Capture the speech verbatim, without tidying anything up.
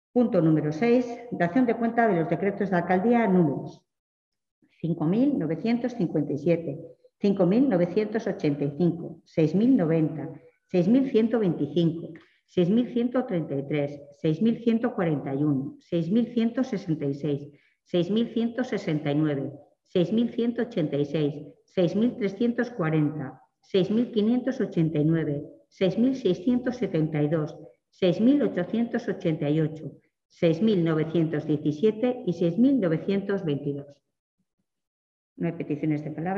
Punto número seis. Dación de cuenta de los decretos de alcaldía números cinco mil novecientos cincuenta y siete, cinco mil novecientos ochenta y cinco, seis mil noventa, seis mil ciento veinticinco, seis mil ciento treinta y tres, seis mil ciento cuarenta y uno, seis mil ciento sesenta y seis, seis mil ciento sesenta y nueve, seis mil ciento ochenta y seis, seis mil trescientos cuarenta, seis mil quinientos ochenta y nueve, seis mil seiscientos setenta y dos, seis mil ochocientos ochenta y ocho, seis mil novecientos diecisiete y seis mil novecientos veintidós. No hay peticiones de palabra.